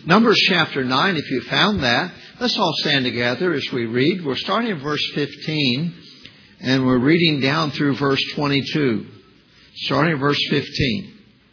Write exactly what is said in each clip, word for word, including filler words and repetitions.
Numbers chapter nine, if you found that, let's all stand together as we read. We're starting at verse fifteen, and we're reading down through verse twenty-two. Starting at verse fifteen.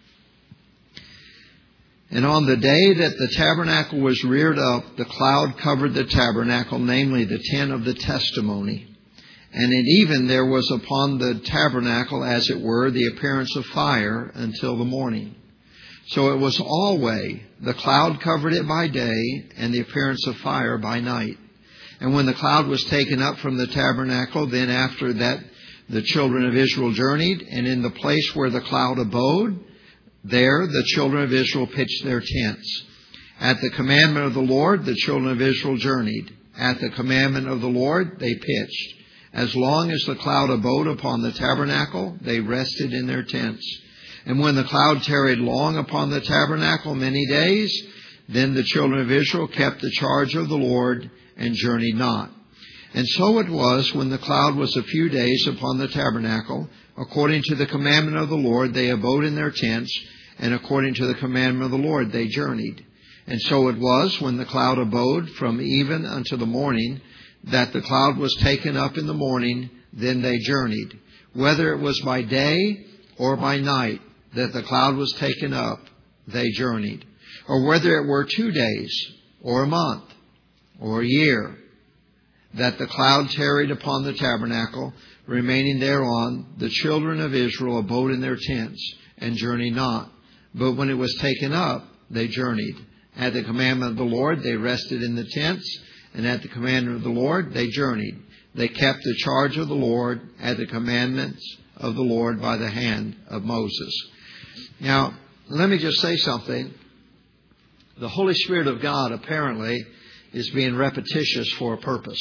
And on the day that the tabernacle was reared up, the cloud covered the tabernacle, namely the tent of the testimony. And at even there was upon the tabernacle, as it were, the appearance of fire until the morning. So it was always, the cloud covered it by day, and the appearance of fire by night. And when the cloud was taken up from the tabernacle, then after that the children of Israel journeyed, and in the place where the cloud abode, there the children of Israel pitched their tents. At the commandment of the Lord, the children of Israel journeyed. At the commandment of the Lord, they pitched. As long as the cloud abode upon the tabernacle, they rested in their tents. And when the cloud tarried long upon the tabernacle many days, then the children of Israel kept the charge of the Lord and journeyed not. And so it was, when the cloud was a few days upon the tabernacle, according to the commandment of the Lord, they abode in their tents, and according to the commandment of the Lord, they journeyed. And so it was, when the cloud abode from even unto the morning, that the cloud was taken up in the morning, then they journeyed. Whether it was by day or by night that the cloud was taken up, they journeyed. Or whether it were two days, or a month, or a year, that the cloud tarried upon the tabernacle, remaining thereon, the children of Israel abode in their tents, and journeyed not. But when it was taken up, they journeyed. At the commandment of the Lord, they rested in the tents, and at the commandment of the Lord, they journeyed. They kept the charge of the Lord at the commandments of the Lord by the hand of Moses. Now, let me just say something. The Holy Spirit of God apparently is being repetitious for a purpose.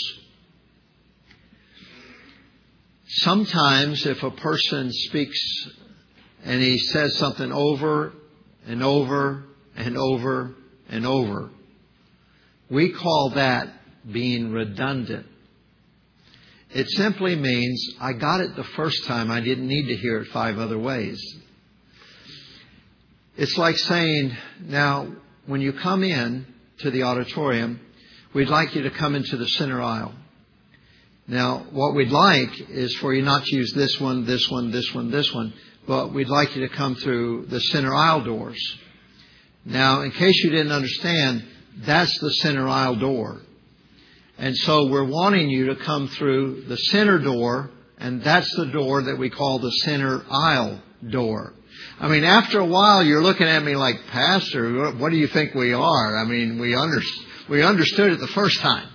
Sometimes if a person speaks and he says something over and over and over and over, we call that being redundant. It simply means I got it the first time. I didn't need to hear it five other ways. It's like saying, now, when you come in to the auditorium, we'd like you to come into the center aisle. Now, what we'd like is for you not to use this one, this one, this one, this one, but we'd like you to come through the center aisle doors. Now, in case you didn't understand, that's the center aisle door. And so we're wanting you to come through the center door, and that's the door that we call the center aisle door. I mean, after a while, you're looking at me like, Pastor, what do you think we are? I mean, we, under, we understood it the first time.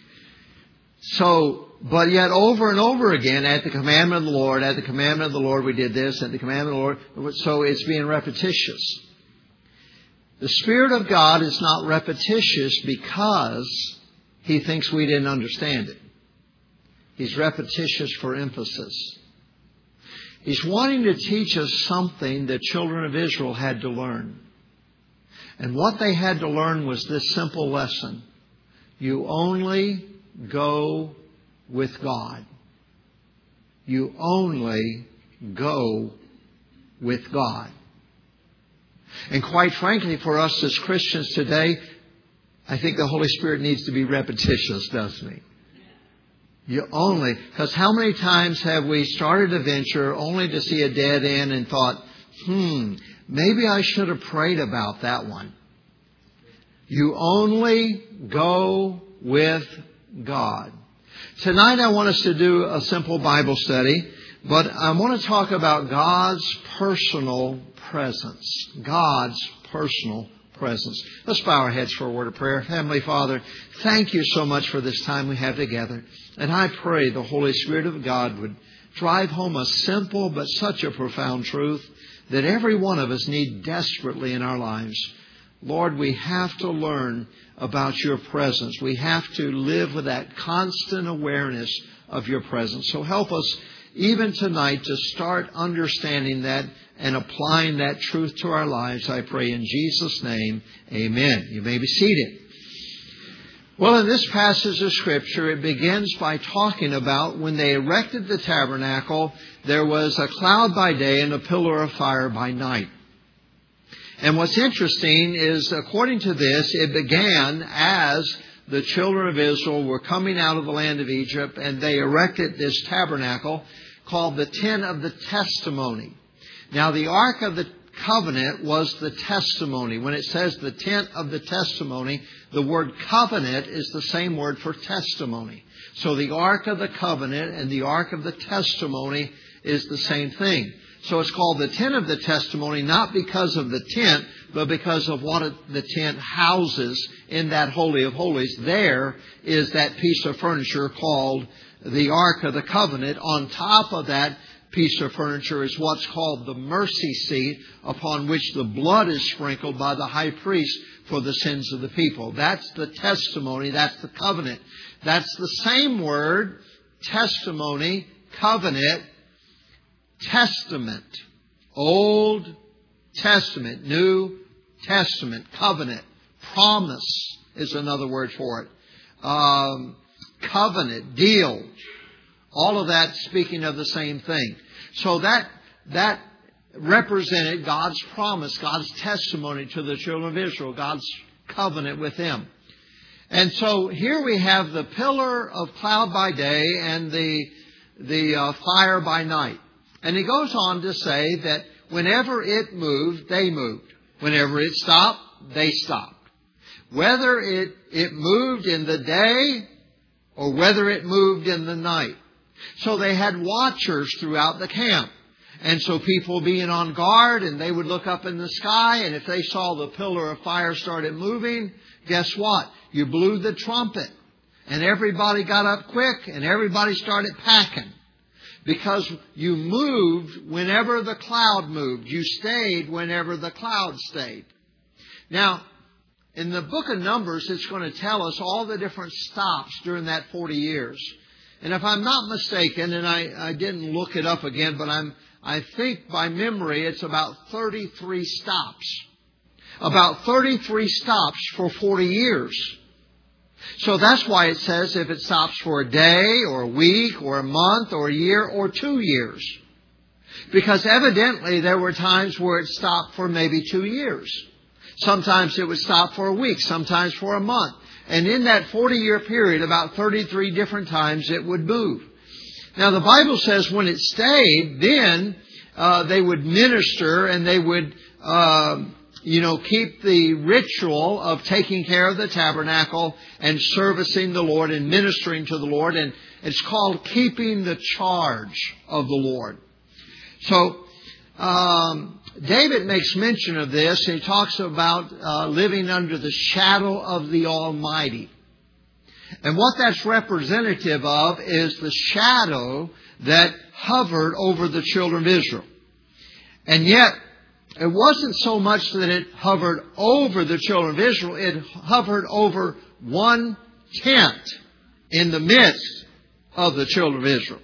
So, but yet over and over again, at the commandment of the Lord, at the commandment of the Lord, we did this, at the commandment of the Lord. So it's being repetitious. The Spirit of God is not repetitious because He thinks we didn't understand it. He's repetitious for emphasis. He's wanting to teach us something the children of Israel had to learn. And what they had to learn was this simple lesson. You only go with God. You only go with God. And quite frankly, for us as Christians today, I think the Holy Spirit needs to be repetitious, doesn't He? You only, because how many times have we started a venture only to see a dead end and thought, hmm, maybe I should have prayed about that one. You only go with God. Tonight I want us to do a simple Bible study, but I want to talk about God's personal presence. God's personal presence. Let's bow our heads for a word of prayer. Heavenly Father, thank you so much for this time we have together. And I pray the Holy Spirit of God would drive home a simple but such a profound truth that every one of us need desperately in our lives. Lord, we have to learn about your presence. We have to live with that constant awareness of your presence. So help us even tonight to start understanding that and applying that truth to our lives. I pray in Jesus' name, amen. You may be seated. Well, in this passage of Scripture, it begins by talking about when they erected the tabernacle, there was a cloud by day and a pillar of fire by night. And what's interesting is, according to this, it began as the children of Israel were coming out of the land of Egypt, and they erected this tabernacle called the Tent of the Testimony. Now, the Ark of the Covenant was the testimony. When it says the Tent of the Testimony, the word covenant is the same word for testimony. So the Ark of the Covenant and the Ark of the Testimony is the same thing. So it's called the Tent of the Testimony, not because of the tent, but because of what the tent houses in that Holy of Holies. There is that piece of furniture called the Ark of the Covenant. On top of that piece of furniture is what's called the mercy seat, upon which the blood is sprinkled by the high priest for the sins of the people. That's the testimony. That's the covenant. That's the same word, testimony, covenant, Testament. Old Testament. New Testament. Covenant. Promise is another word for it. Um, covenant. Deal. All of that speaking of the same thing. So that, that represented God's promise, God's testimony to the children of Israel, God's covenant with them. And so here we have the pillar of cloud by day and the, the uh, fire by night. And he goes on to say that whenever it moved, they moved. Whenever it stopped, they stopped. Whether it, it moved in the day or whether it moved in the night. So they had watchers throughout the camp. And so people being on guard, and they would look up in the sky, and if they saw the pillar of fire started moving, guess what? You blew the trumpet. And everybody got up quick, and everybody started packing. Because you moved whenever the cloud moved. You stayed whenever the cloud stayed. Now, in the book of Numbers, it's going to tell us all the different stops during that forty years. And if I'm not mistaken, and I, I didn't look it up again, but I'm, I think by memory it's about thirty-three stops. About thirty-three stops for forty years. So that's why it says if it stops for a day or a week or a month or a year or two years. Because evidently there were times where it stopped for maybe two years. Sometimes it would stop for a week, sometimes for a month. And in that forty-year period, about thirty-three different times it would move. Now the Bible says when it stayed, then uh, they would minister and they would... Uh, You know, keep the ritual of taking care of the tabernacle and servicing the Lord and ministering to the Lord. And it's called keeping the charge of the Lord. So, um, David makes mention of this. He talks about uh, living under the shadow of the Almighty. And what that's representative of is the shadow that hovered over the children of Israel. And yet, it wasn't so much that it hovered over the children of Israel. It hovered over one tent in the midst of the children of Israel.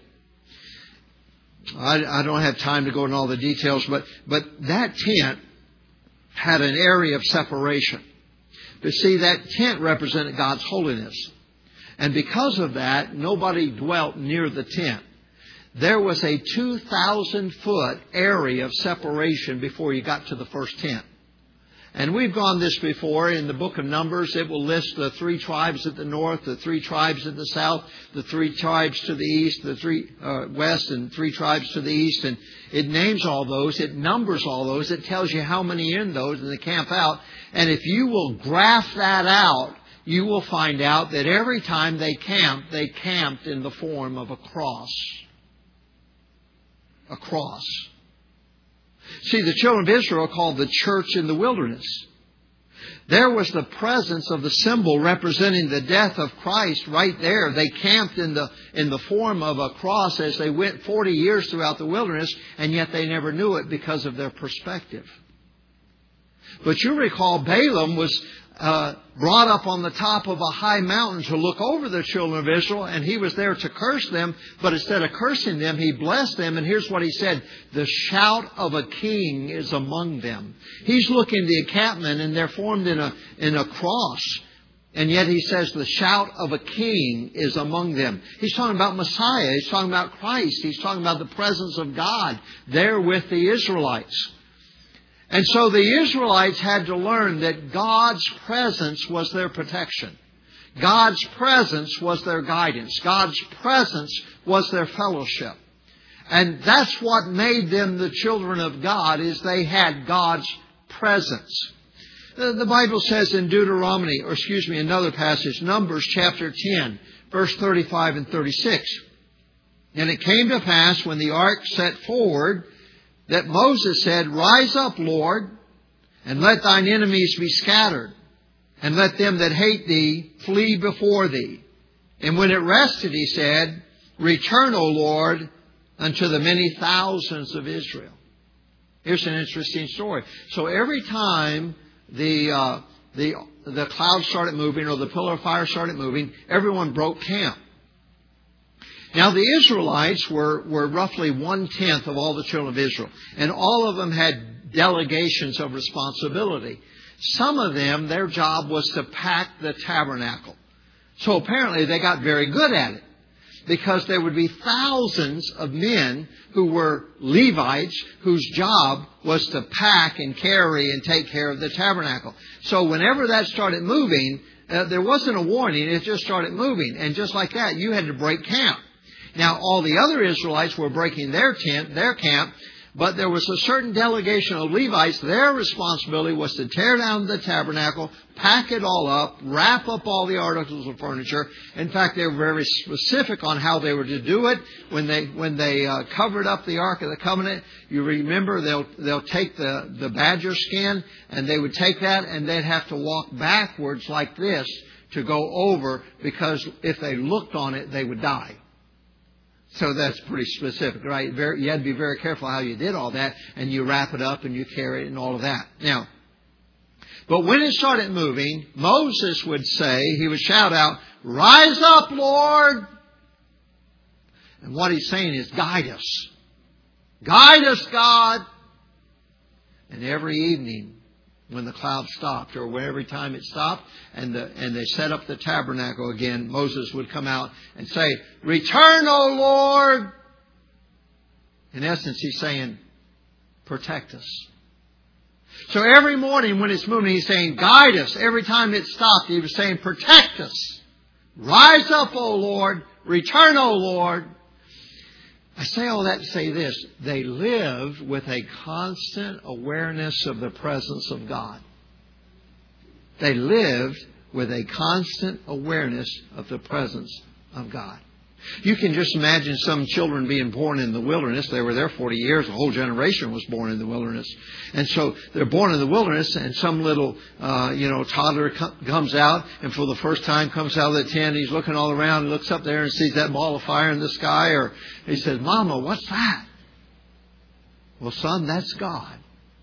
I, I don't have time to go into all the details, but, but that tent had an area of separation. But see, that tent represented God's holiness. And because of that, nobody dwelt near the tent. There was a two thousand foot area of separation before you got to the first tent. And we've gone this before in the book of Numbers. It will list the three tribes at the north, the three tribes at the south, the three tribes to the east, the three uh, west, and three tribes to the east. And it names all those. It numbers all those. It tells you how many in those, and they camp out. And if you will graph that out, you will find out that every time they camped, they camped in the form of a cross. A cross. See, the children of Israel are called the church in the wilderness. There was the presence of the symbol representing the death of Christ right there. They camped in the in the form of a cross as they went forty years throughout the wilderness, and yet they never knew it because of their perspective. But you recall Balaam was Uh, brought up on the top of a high mountain to look over the children of Israel, and he was there to curse them, but instead of cursing them, he blessed them, and here's what he said: the shout of a king is among them. He's looking at the encampment, and they're formed in a, in a cross, and yet he says the shout of a king is among them. He's talking about Messiah. He's talking about Christ. He's talking about the presence of God there with the Israelites. And so the Israelites had to learn that God's presence was their protection. God's presence was their guidance. God's presence was their fellowship. And that's what made them the children of God, is they had God's presence. The Bible says in Deuteronomy, or excuse me, another passage, Numbers chapter ten, verse thirty-five and thirty-six. And it came to pass when the ark set forward that Moses said, Rise up, Lord, and let thine enemies be scattered, and let them that hate thee flee before thee. And when it rested, he said, Return, O Lord, unto the many thousands of Israel. Here's an interesting story. So every time the uh, the the cloud started moving, or the pillar of fire started moving, everyone broke camp. Now the Israelites were, were roughly one-tenth of all the children of Israel. And all of them had delegations of responsibility. Some of them, their job was to pack the tabernacle. So apparently they got very good at it. Because there would be thousands of men who were Levites whose job was to pack and carry and take care of the tabernacle. So whenever that started moving, uh, there wasn't a warning. It just started moving. And just like that, you had to break camp. Now, all the other Israelites were breaking their tent, their camp, but there was a certain delegation of Levites. Their responsibility was to tear down the tabernacle, pack it all up, wrap up all the articles of furniture. In fact, they were very specific on how they were to do it. When they when they uh, covered up the Ark of the Covenant, you remember they'll they'll take the the badger skin, and they would take that, and they'd have to walk backwards like this to go over, because if they looked on it, they would die. So that's pretty specific, right? Very, you had to be very careful how you did all that, and you wrap it up and you carry it and all of that. Now, but when it started moving, Moses would say, he would shout out, Rise up, Lord! And what he's saying is, guide us. Guide us, God! And every evening, when the cloud stopped, or every time it stopped, and the, and they set up the tabernacle again, Moses would come out and say, Return, O Lord! In essence, he's saying, protect us. So every morning when it's moving, he's saying, guide us. Every time it stopped, he was saying, protect us. Rise up, O Lord! Return, O Lord! I say all that to say this. They lived with a constant awareness of the presence of God. They lived with a constant awareness of the presence of God. You can just imagine some children being born in the wilderness. They were there forty years. A whole generation was born in the wilderness. And so they're born in the wilderness, and some little, uh, you know, toddler comes out, and for the first time comes out of the tent. He's looking all around and looks up there and sees that ball of fire in the sky. Or he says, Mama, what's that? Well, son, that's God.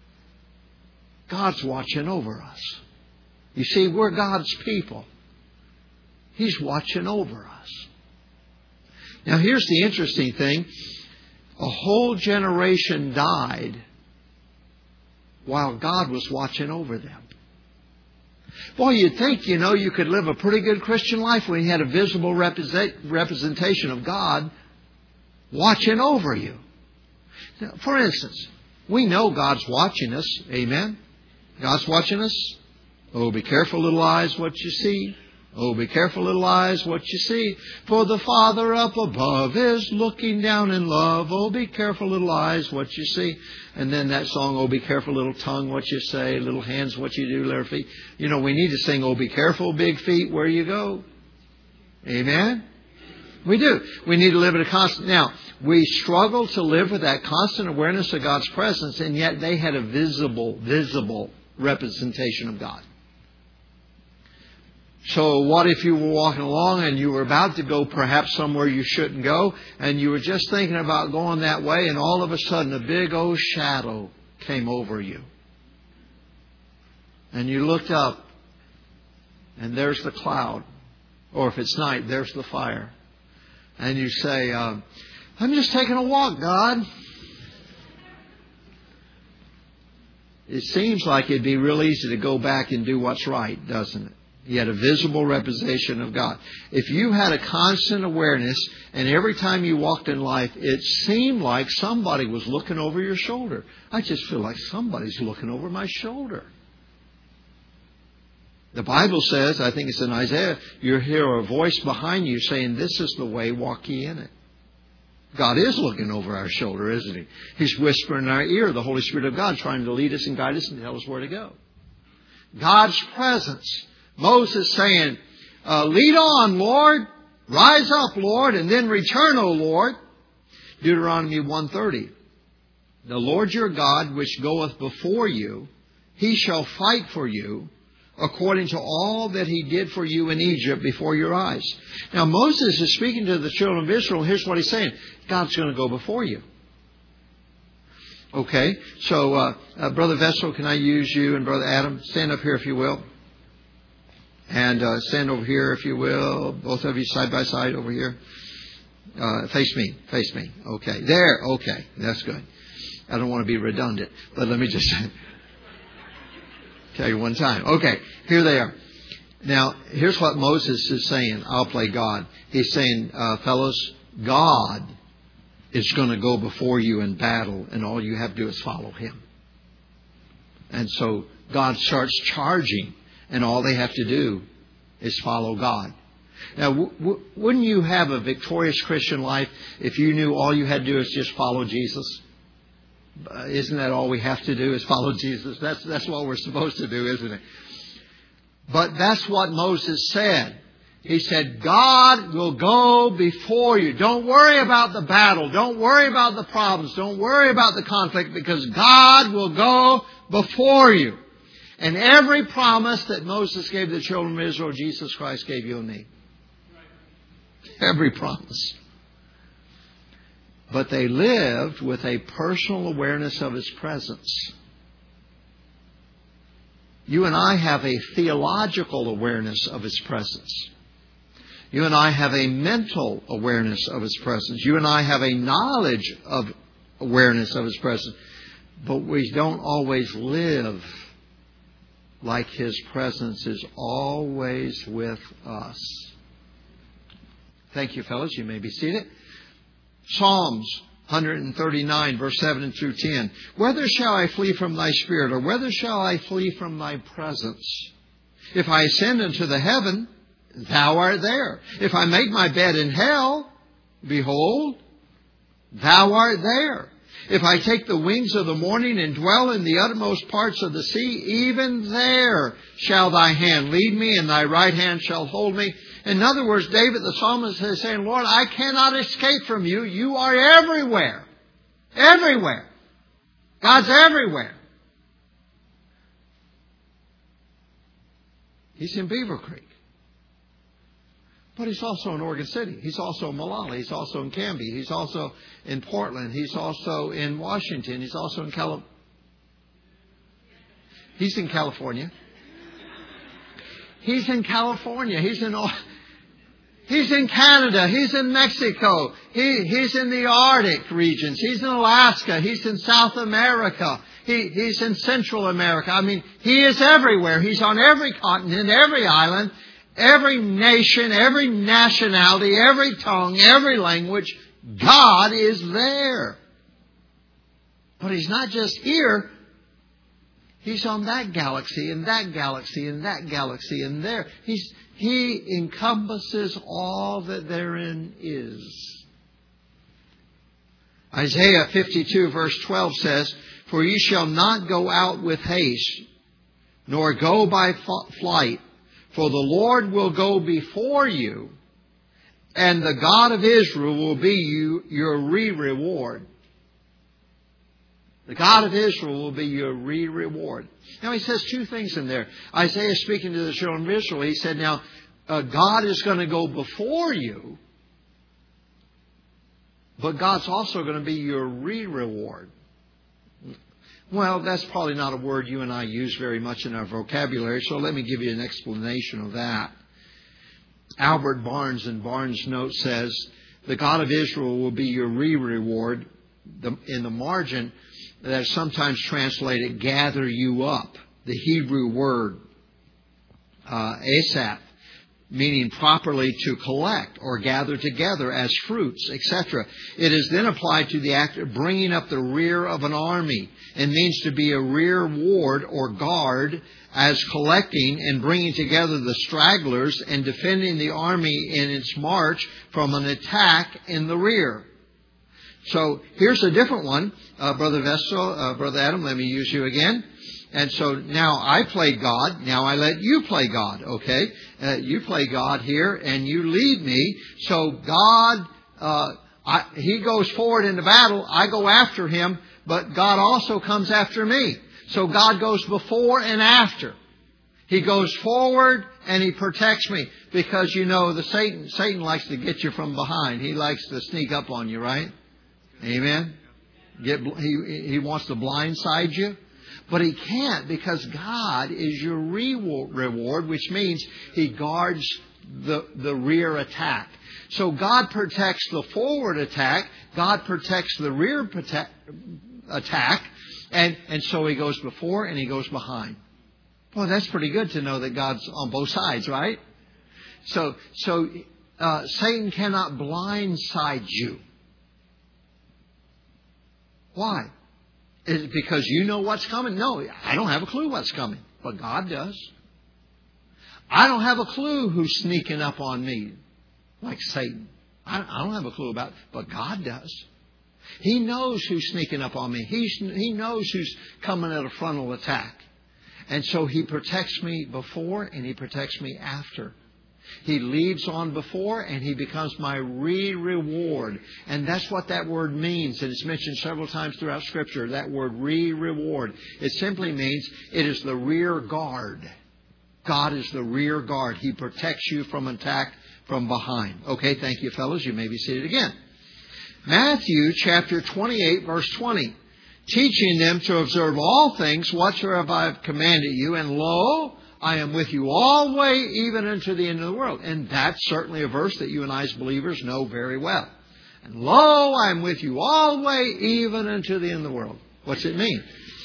God's watching over us. You see, we're God's people. He's watching over us. Now, here's the interesting thing. A whole generation died while God was watching over them. Boy, you'd think, you know, you could live a pretty good Christian life when you had a visible represent, representation of God watching over you. Now, for instance, we know God's watching us. Amen? God's watching us. Oh, be careful, little eyes, what you see. Oh, be careful, little eyes, what you see. For the Father up above is looking down in love. Oh, be careful, little eyes, what you see. And then that song, oh, be careful, little tongue, what you say. Little hands, what you do, little feet. You know, we need to sing, oh, be careful, big feet, where you go. Amen? We do. We need to live in a constant... Now, we struggle to live with that constant awareness of God's presence, and yet they had a visible, visible representation of God. So what if you were walking along and you were about to go perhaps somewhere you shouldn't go, and you were just thinking about going that way, and all of a sudden a big old shadow came over you. And you looked up, and there's the cloud. Or if it's night, there's the fire. And you say, uh, I'm just taking a walk, God. It seems like it'd be real easy to go back and do what's right, doesn't it? He had a visible representation of God. If you had a constant awareness, and every time you walked in life, it seemed like somebody was looking over your shoulder. I just feel like somebody's looking over my shoulder. The Bible says, I think it's in Isaiah, you hear a voice behind you saying, this is the way, walk ye in it. God is looking over our shoulder, isn't He? He's whispering in our ear, the Holy Spirit of God, trying to lead us and guide us and tell us where to go. God's presence. Moses saying, uh, lead on, Lord. Rise up, Lord, and then return, O Lord. Deuteronomy one thirty. The Lord your God, which goeth before you, He shall fight for you, according to all that He did for you in Egypt before your eyes. Now, Moses is speaking to the children of Israel. Here's what he's saying. God's going to go before you. Okay, so uh, uh, Brother Vessel, can I use you? And Brother Adam, stand up here if you will. And uh, stand over here if you will. Both of you side by side over here. Uh, face me, face me. Okay, there, okay, that's good. I don't want to be redundant, but let me just tell you one time. Okay, here they are. Now, here's what Moses is saying. I'll play God. He's saying, uh, fellows, God is going to go before you in battle, and all you have to do is follow Him. And so God starts charging, and all they have to do is follow God. Now, w- w- wouldn't you have a victorious Christian life if you knew all you had to do is just follow Jesus? Uh, isn't that all we have to do is follow Jesus? That's, that's what we're supposed to do, isn't it? But that's what Moses said. He said, God will go before you. Don't worry about the battle. Don't worry about the problems. Don't worry about the conflict, because God will go before you. And every promise that Moses gave the children of Israel, Jesus Christ gave you and me. Every promise. But they lived with a personal awareness of His presence. You and I have a theological awareness of His presence. You and I have a mental awareness of His presence. You and I have a knowledge of awareness of His presence. But we don't always live like His presence is always with us. Thank you, fellas. You may be seated. Psalms one thirty-nine, verse seven through ten. Whether shall I flee from Thy Spirit, or whether shall I flee from Thy presence? If I ascend into the heaven, Thou art there. If I make my bed in hell, behold, Thou art there. If I take the wings of the morning and dwell in the uttermost parts of the sea, even there shall Thy hand lead me, and Thy right hand shall hold me. In other words, David the psalmist is saying, Lord, I cannot escape from You. You are everywhere. Everywhere. God's everywhere. He's in Beaver Creek. But He's also in Oregon City. He's also in Malala. He's also in Canby. He's also in Portland. He's also in Washington. He's also in California. He's in California. He's in California. He's in He's in Canada. He's in Mexico. He, he's in the Arctic regions. He's in Alaska. He's in South America. He, he's in Central America. I mean, He is everywhere. He's on every continent, every island, every nation, every nationality, every tongue, every language. God is there. But He's not just here. He's on that galaxy and that galaxy and that galaxy and there. He's, He encompasses all that therein is. Isaiah fifty-two verse twelve says, For ye shall not go out with haste, nor go by flight, for the Lord will go before you, and the God of Israel will be you, your re-reward. The God of Israel will be your re-reward. Now, he says two things in there. Isaiah speaking to the children of Israel, he said, now, uh, God is going to go before you, but God's also going to be your re-reward. Well, that's probably not a word you and I use very much in our vocabulary, so let me give you an explanation of that. Albert Barnes in Barnes' Note says, the God of Israel will be your re-reward. The, in the margin, that's sometimes translated, gather you up, the Hebrew word. uh, asaph, meaning properly to collect or gather together as fruits, et cetera. It is then applied to the act of bringing up the rear of an army and means to be a rear ward or guard as collecting and bringing together the stragglers and defending the army in its march from an attack in the rear. So here's a different one. Uh, Brother Vestal, uh, Brother Adam, let me use you again. And so now I play God. Now I let you play God, okay? Uh, you play God here and you lead me. So God, uh, I, He goes forward into battle. I go after Him, but God also comes after me. So God goes before and after. He goes forward and He protects me because, you know, the Satan, Satan likes to get you from behind. He likes to sneak up on you, right? Amen? Get, he, he wants to blindside you. But he can't because God is your reward, which means He guards the, the rear attack. So God protects the forward attack. God protects the rear protect, attack. And, and so He goes before and He goes behind. Well, that's pretty good to know that God's on both sides, right? So, so uh, Satan cannot blindside you. Why? Is it because you know what's coming? No, I don't have a clue what's coming, but God does. I don't have a clue who's sneaking up on me like Satan. I don't have a clue about it, but God does. He knows who's sneaking up on me. He's, he knows who's coming at a frontal attack. And so He protects me before and He protects me after. He leads on before and He becomes my re-reward. And that's what that word means. And it's mentioned several times throughout Scripture, that word re-reward. It simply means it is the rear guard. God is the rear guard. He protects you from attack from behind. Okay, thank you, fellows. You may be seated again. Matthew chapter twenty-eight, verse twenty. Teaching them to observe all things whatsoever I have commanded you, and lo, I am with you always, even unto the end of the world. And that's certainly a verse that you and I as believers know very well. And lo, I am with you always, even unto the end of the world. What's it mean?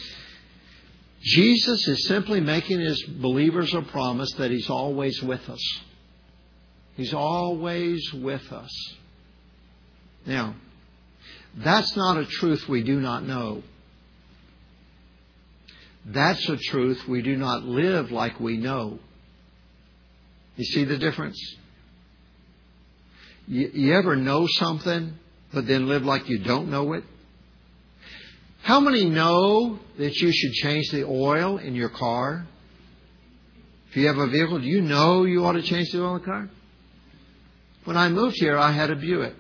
Jesus is simply making His believers a promise that He's always with us. He's always with us. Now, that's not a truth we do not know. That's a truth we do not live like we know. You see the difference? You, you ever know something, but then live like you don't know it? How many know that you should change the oil in your car? If you have a vehicle, do you know you ought to change the oil in the car? When I moved here, I had a Buick.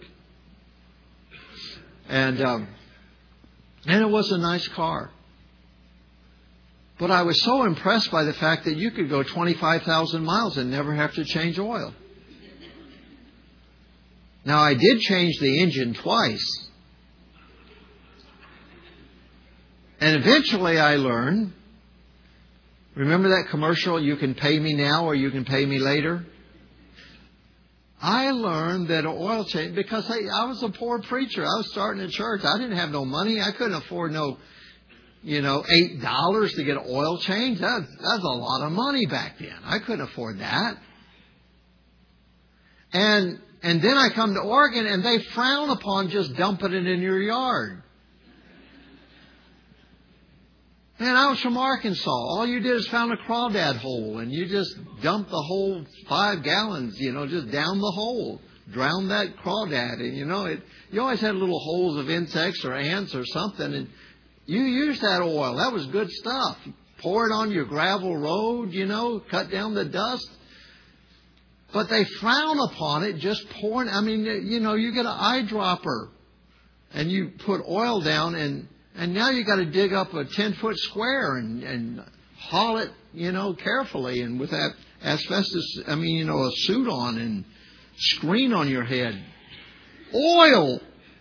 And, um, and it was a nice car. But I was so impressed by the fact that you could go twenty-five thousand miles and never have to change oil. Now, I did change the engine twice. And eventually I learned, remember that commercial, you can pay me now or you can pay me later? I learned that an oil change, because I, I was a poor preacher. I was starting a church. I didn't have no money. I couldn't afford no, you know, eight dollars to get an oil change. That, that's a lot of money back then. I couldn't afford that. And and then I come to Oregon and they frown upon just dumping it in your yard. Man, I was from Arkansas. All you did is found a crawdad hole and you just dumped the whole five gallons, you know, just down the hole. Drown that crawdad. And, you know, it, you always had little holes of insects or ants or something. And you used that oil. That was good stuff. You pour it on your gravel road, you know, cut down the dust. But they frown upon it just pouring. I mean, you know, you get an eyedropper and you put oil down and And now you got to dig up a ten-foot square and, and haul it, you know, carefully and with that asbestos, I mean, you know, a suit on and screen on your head. Oil!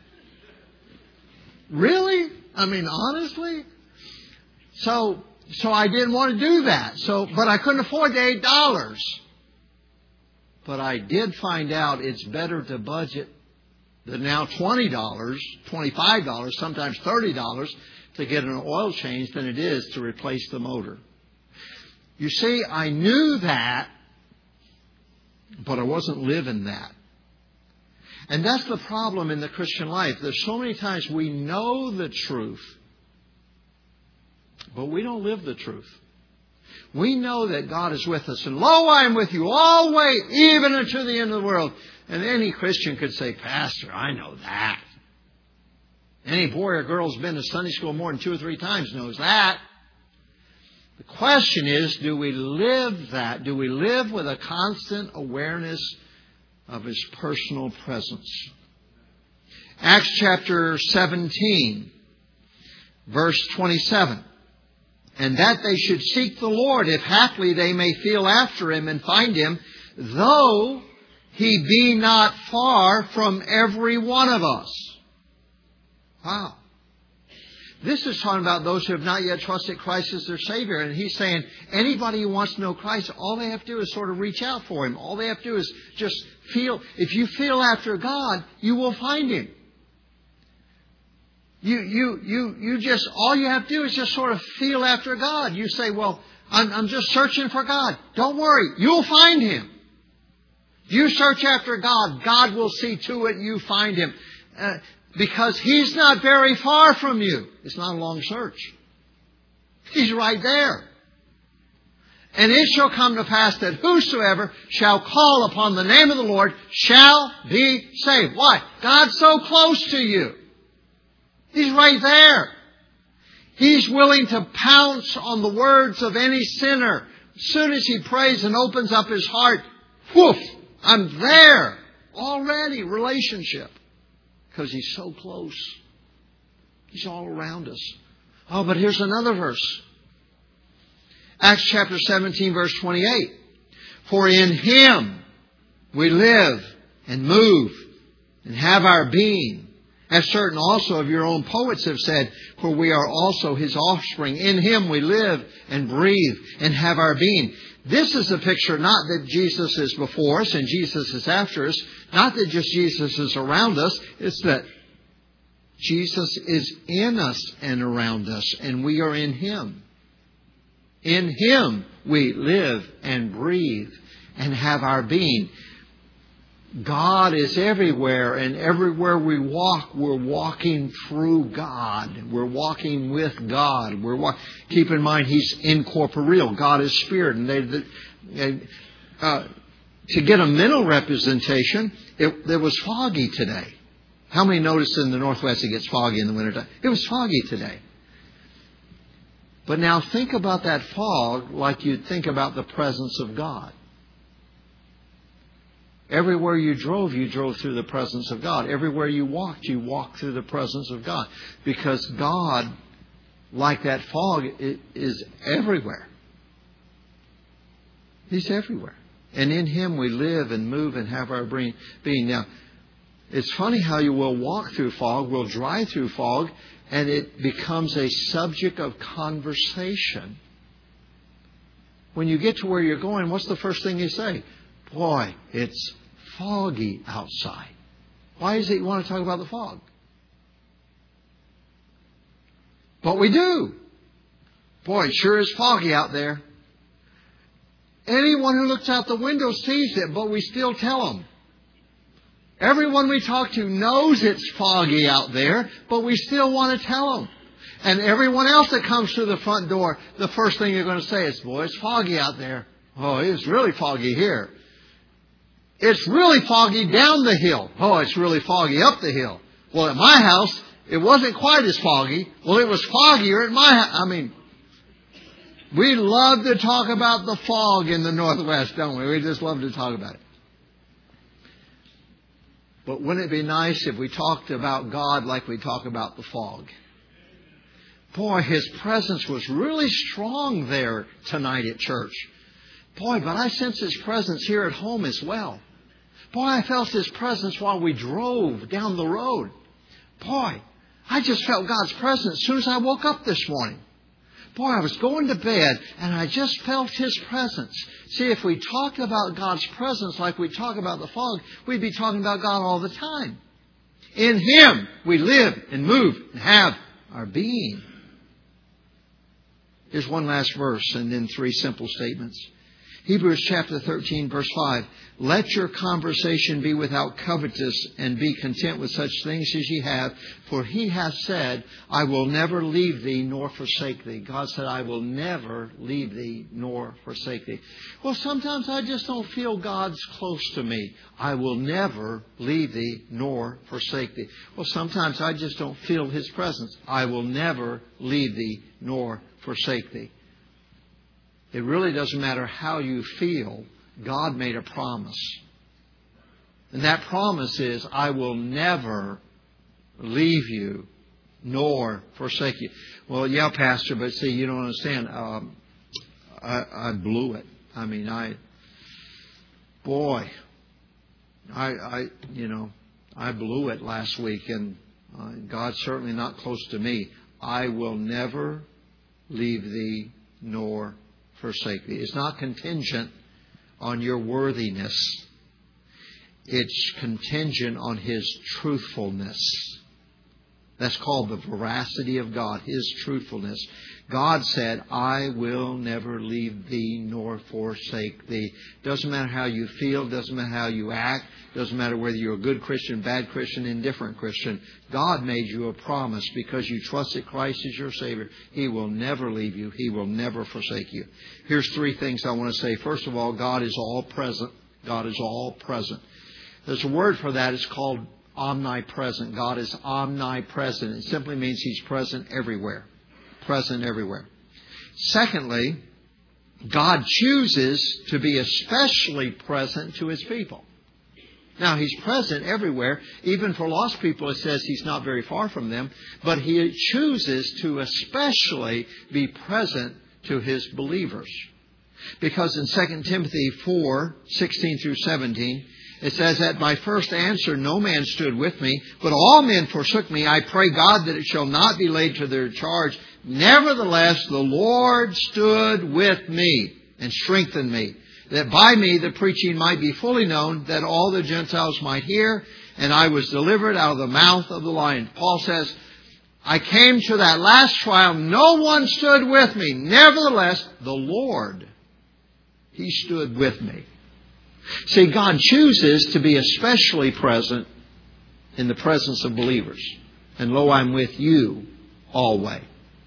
Really? I mean, honestly? So, so I didn't want to do that. So, but I couldn't afford the eight dollars. But I did find out it's better to budget the now twenty dollars, twenty-five dollars, sometimes thirty dollars to get an oil change than it is to replace the motor. You see, I knew that but I wasn't living that. And that's the problem in the Christian life. There's so many times we know the truth, but we don't live the truth. We know that God is with us. And lo, I am with you all the way, even unto the end of the world. And any Christian could say, Pastor, I know that. Any boy or girl who's been to Sunday school more than two or three times knows that. The question is, do we live that? Do we live with a constant awareness of His personal presence? Acts chapter seventeen, verse twenty-seven. And that they should seek the Lord, if haply they may feel after Him and find Him, though He be not far from every one of us. Wow. This is talking about those who have not yet trusted Christ as their Savior. And He's saying anybody who wants to know Christ, all they have to do is sort of reach out for Him. All they have to do is just feel. If you feel after God, you will find Him. You, you, you, you just, all you have to do is just sort of feel after God. You say, well, I'm, I'm just searching for God. Don't worry. You'll find Him. You search after God. God will see to it you find Him. Uh, because He's not very far from you. It's not a long search. He's right there. And it shall come to pass that whosoever shall call upon the name of the Lord shall be saved. Why? God's so close to you. He's right there. He's willing to pounce on the words of any sinner. As soon as he prays and opens up his heart, whoof, I'm there. Already, relationship. Because He's so close. He's all around us. Oh, but here's another verse. Acts chapter seventeen, verse twenty-eight. For in Him we live and move and have our being. As certain also of your own poets have said, for we are also His offspring. In Him we live and breathe and have our being. This is a picture not that Jesus is before us and Jesus is after us. Not that just Jesus is around us. It's that Jesus is in us and around us, and we are in Him. In Him we live and breathe and have our being. God is everywhere, and everywhere we walk, we're walking through God. We're walking with God. We're walk- Keep in mind, He's incorporeal. God is spirit. And they, they, uh, to get a mental representation, it, it was foggy today. How many noticed in the Northwest it gets foggy in the wintertime? It was foggy today. But now think about that fog like you'd think about the presence of God. Everywhere you drove, you drove through the presence of God. Everywhere you walked, you walked through the presence of God. Because God, like that fog, is everywhere. He's everywhere. And in Him we live and move and have our being. Now, it's funny how you will walk through fog, will drive through fog, and it becomes a subject of conversation. When you get to where you're going, what's the first thing you say? Boy, it's foggy outside. Why is it you want to talk about the fog? But we do. Boy, it sure is foggy out there. Anyone who looks out the window sees it, but we still tell them. Everyone we talk to knows it's foggy out there, but we still want to tell them. And everyone else that comes through the front door, the first thing you're going to say is, boy, it's foggy out there. Oh, it's really foggy here. It's really foggy down the hill. Oh, it's really foggy up the hill. Well, at my house, it wasn't quite as foggy. Well, it was foggier at my house. I mean, we love to talk about the fog in the Northwest, don't we? We just love to talk about it. But wouldn't it be nice if we talked about God like we talk about the fog? Boy, His presence was really strong there tonight at church. Boy, but I sense His presence here at home as well. Boy, I felt His presence while we drove down the road. Boy, I just felt God's presence as soon as I woke up this morning. Boy, I was going to bed and I just felt His presence. See, if we talked about God's presence like we talk about the fog, we'd be talking about God all the time. In Him we live and move and have our being. Here's one last verse and then three simple statements. Hebrews chapter thirteen, verse five. Let your conversation be without covetousness, and be content with such things as ye have. For he hath said, I will never leave thee nor forsake thee. God said, I will never leave thee nor forsake thee. Well, sometimes I just don't feel God's close to me. I will never leave thee nor forsake thee. Well, sometimes I just don't feel His presence. I will never leave thee nor forsake thee. It really doesn't matter how you feel. God made a promise. And that promise is, I will never leave you nor forsake you. Well, yeah, Pastor, but see, you don't understand. Um, I, I blew it. I mean, I, boy, I, I, you know, I blew it last week, and uh, God's certainly not close to me. I will never leave thee nor forsake thee. It's not contingent on your worthiness. It's contingent on His truthfulness. That's called the veracity of God, His truthfulness. God said, I will never leave thee nor forsake thee. Doesn't matter how you feel, doesn't matter how you act, doesn't matter whether you're a good Christian, bad Christian, indifferent Christian. God made you a promise because you trusted Christ as your Savior. He will never leave you. He will never forsake you. Here's three things I want to say. First of all, God is all present. God is all present. There's a word for that. It's called omnipresent. God is omnipresent. It simply means He's present everywhere. Present everywhere. Secondly, God chooses to be especially present to His people. Now, He's present everywhere. Even for lost people, it says He's not very far from them. But He chooses to especially be present to His believers. Because in Second Timothy four, sixteen through seventeen, it says, at my first answer no man stood with me, but all men forsook me. I pray God that it shall not be laid to their charge. Nevertheless, the Lord stood with me and strengthened me, that by me the preaching might be fully known, that all the Gentiles might hear, and I was delivered out of the mouth of the lion. Paul says, I came to that last trial. No one stood with me. Nevertheless, the Lord, He stood with me. See, God chooses to be especially present in the presence of believers. And lo, I'm with you always.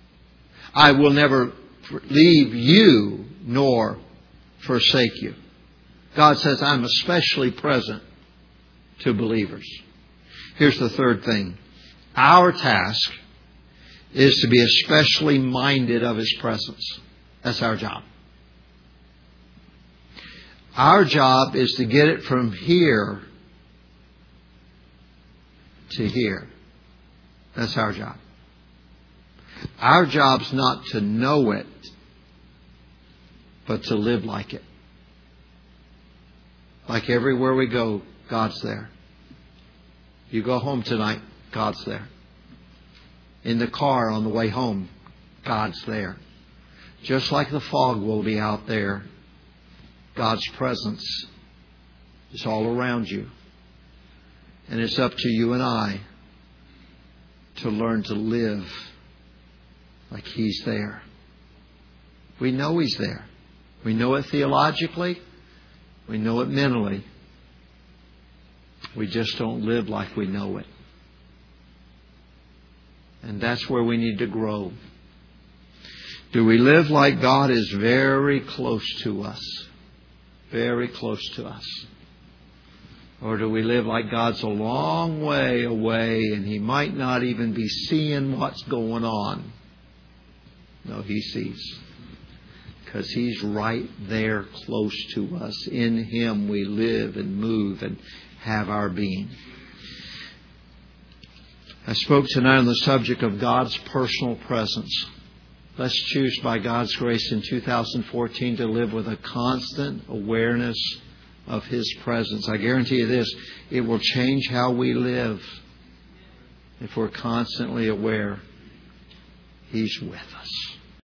I will never leave you nor forsake you. God says, I'm especially present to believers. Here's the third thing. Our task is to be especially minded of His presence. That's our job. Our job is to get it from here to here. That's our job. Our job's not to know it, but to live like it. Like everywhere we go, God's there. You go home tonight, God's there. In the car on the way home, God's there. Just like the fog will be out there, God's presence is all around you. And it's up to you and I to learn to live like He's there. We know He's there. We know it theologically. We know it mentally. We just don't live like we know it. And that's where we need to grow. Do we live like God is very close to us? Very close to us. Or do we live like God's a long way away and He might not even be seeing what's going on? No, He sees. Because He's right there close to us. In Him we live and move and have our being. I spoke tonight on the subject of God's personal presence. Let's choose by God's grace in two thousand fourteen to live with a constant awareness of His presence. I guarantee you this, it will change how we live if we're constantly aware He's with us.